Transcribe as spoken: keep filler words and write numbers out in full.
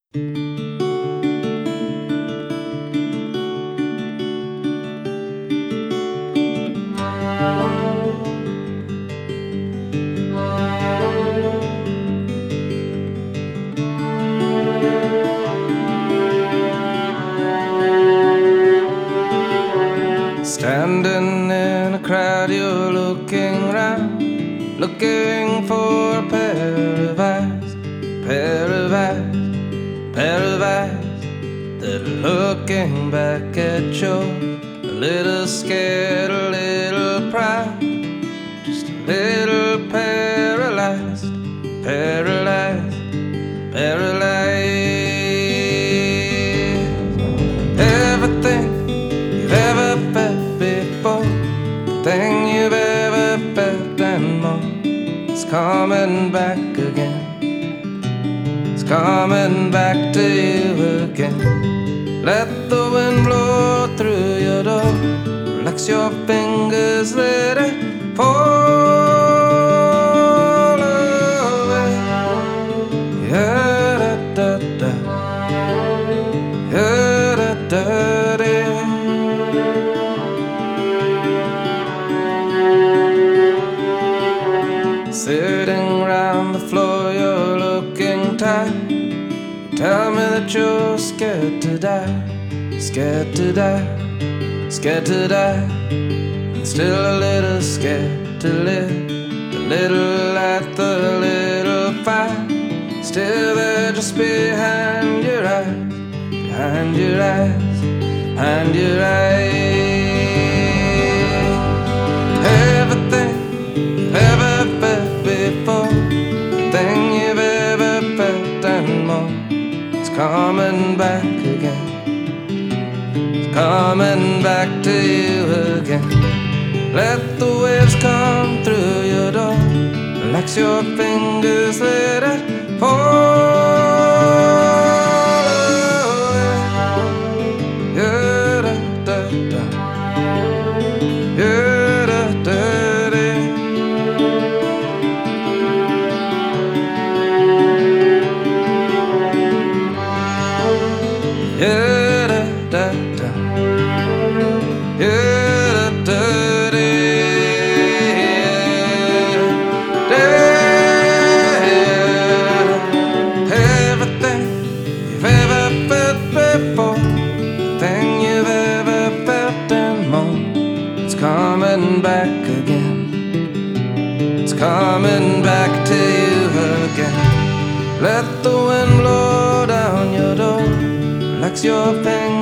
Standing in a crowd, you're looking round, looking for a pair of eyes, pair of eyes, pair of eyes that are looking back at yours. A little scared, a little proud, just a little paralyzed, paralyzed, paralyzed. Everything you've ever felt before, the thing you've ever felt and more, it's coming back again. It's coming back to you again. Let the wind blow through your door, relax your fingers, let it fall away. Yeah, da, da, da. Yeah, da, da, da. Sitting round the floor, you're looking tired. Tell me that you're scared to die, scared to die, scared to die, and still a little scared to live. The little light, the little fire, still there just behind your eyes, behind your eyes, behind your eyes. Everything you've ever felt before, the thing you've ever felt and more, it's coming back again. It's coming back to you again. Let the waves come through your door, relax your fingers, let it fall away. Yeah, da, da, da. Yeah, da, da, da. Yeah, da, da, da. Yeah, da, da, da. Da, everything you've ever felt before, the thing you've ever felt and more, it's coming back again. It's coming back to you again. Let the wind blow down your door, relax your fingers.